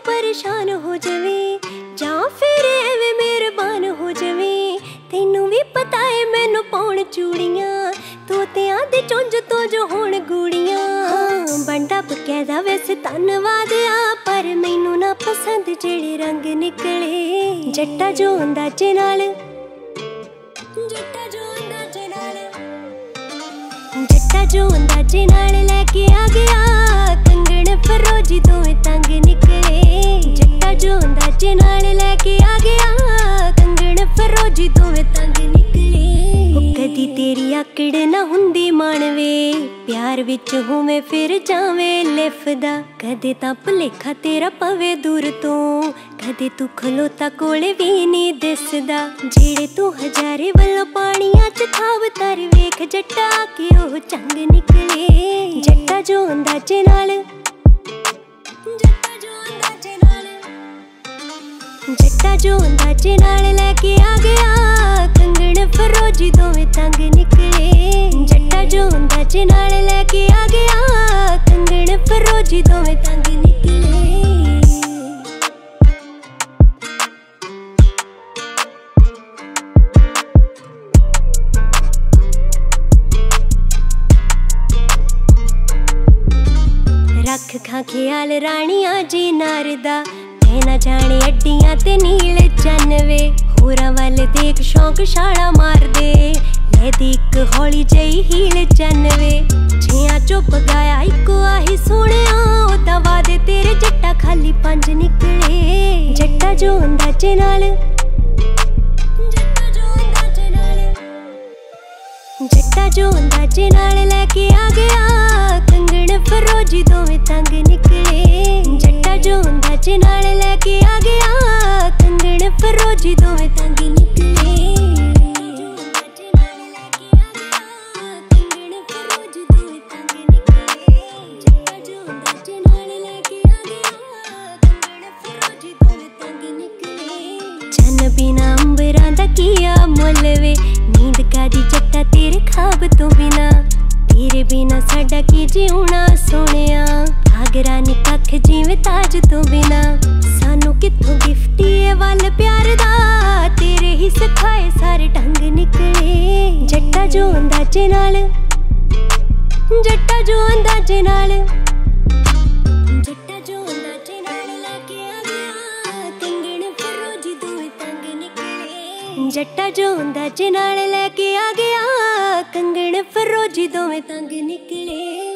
परेशान हो जावे जां फिर एवें मेहरबान हो जावे। तैनू भी पता है मैनू पाउण चूड़ियां तोतियां दी चुंझ तो जो होण गूड़ियां। बंडा बकैदा वैसे धन्नवाद आ पर मैनू ना पसंद जेड़े रंग निकले। जट्टा जो अंदाजे नाल जट्टा जो अंदाजे नाल लैके आ गया कंगण फरोजी दोवें तंग निकले। जट्टा जो अंदाजे नाल लैके आ गया कंगण फरोजी दोवें तंग निकले। कदी तेरी आकड़ ना हुंदी माणवे प्यार विच होवे फिर जावे लिफदा। कदे तां भुलेखा तेरा पवे दूर तो कदे तू खलोता कोले भी नहीं दिसदा। जेड़े तू हजारे वल्लों पानियां च खाब तर वेख जट्टा के ओह चंग निकले। जट्टा जो अंदाजे नाल जट्टा जो अंदाजे नाल लैके आ गया कंगण फरोजी दोवें तंग निकले। जट्टा जो अंदाजे नाल लैके आ गया कंगण फरोजी दोवें तंग निकले। रख खां ख्याल राणिया जी नारदा मैं ना जाने अड्डियां ते नील चन्नवे। होरां वल देख शौक छाला मार दे लै दी इक हौली जई हील चन्नवे। जियां चुप गाया इको आही सुणिया ओदा वादे तेरे जट्टा खाली पंज निकले। जट्टा जो अंदाजे नाल जट्टा जो अंदाजे नाल लैके आ गया कंगण फरोजी दोवें तंग निकले। जट्टा जो अंदाजे नाल लैके आ गया कंगण फरोजी दोवें तंग निकले। चन्न बिना अंबरां दा किया मुल वे नींद कादी जट्टा तेरे खाब तो बिना। तेरे बिना साडा की जीउणा सोहणिया आगरा नी कख जिवें ताज तो बिना। सानू कित्थों गिफ्ट ए वल प्यार दा तेरे ही सिखाए सारे ढंग निकले। जट्टा जो अंदाजे नाल जट्टा जो अंदाजे नाल जट्टा जो अंदाजे नाल लैके आ गया कंगण फरोजी दोवें तंग निकले। जट्टा जो अंदाजे नाल लैके आ गया कंगण फरोजी दोवें तंग निकले।